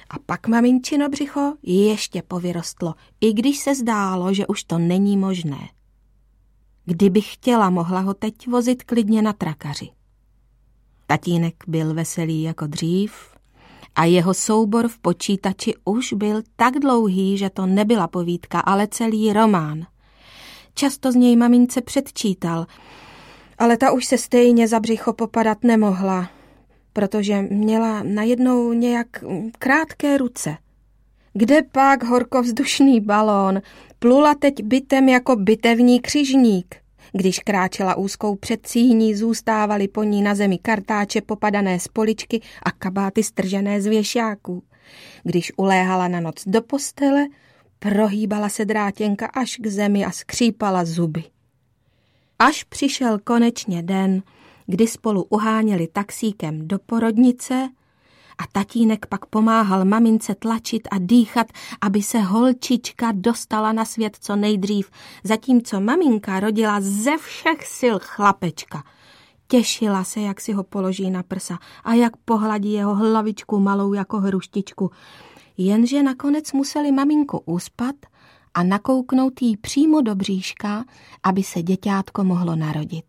A pak maminčino břicho ještě povyrostlo, i když se zdálo, že už to není možné. Kdyby chtěla, mohla ho teď vozit klidně na trakaři. Tatínek byl veselý jako dřív a jeho soubor v počítači už byl tak dlouhý, že to nebyla povídka, ale celý román. Často z něj mamince předčítal, ale ta už se stejně za břicho popadat nemohla, protože měla najednou nějak krátké ruce. Kde pak horkovzdušný balón, plula teď bytem jako bitevní křižník. Když kráčela úzkou předsíní, zůstávaly po ní na zemi kartáče popadané z poličky a kabáty stržené z věšáků. Když uléhala na noc do postele, prohýbala se drátěnka až k zemi a skřípala zuby. Až přišel konečně den, kdy spolu uháněli taxíkem do porodnice a tatínek pak pomáhal mamince tlačit a dýchat, aby se holčička dostala na svět co nejdřív, zatímco maminka rodila ze všech sil chlapečka. Těšila se, jak si ho položí na prsa a jak pohladí jeho hlavičku malou jako hruštičku. Jenže nakonec museli maminku uspat a nakouknout jí přímo do bříška, aby se děťátko mohlo narodit.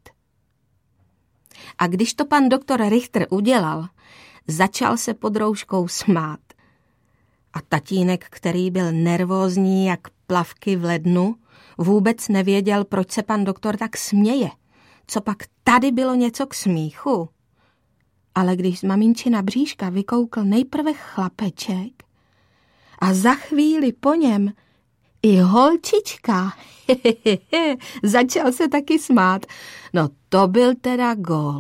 A když to pan doktor Richter udělal, začal se pod rouškou smát. A tatínek, který byl nervózní jak plavky v lednu, vůbec nevěděl, proč se pan doktor tak směje. Co pak tady bylo něco k smíchu? Ale když z maminčina bříška vykoukl nejprve chlapeček a za chvíli po něm i holčička, začal se taky smát. No to byl teda gól.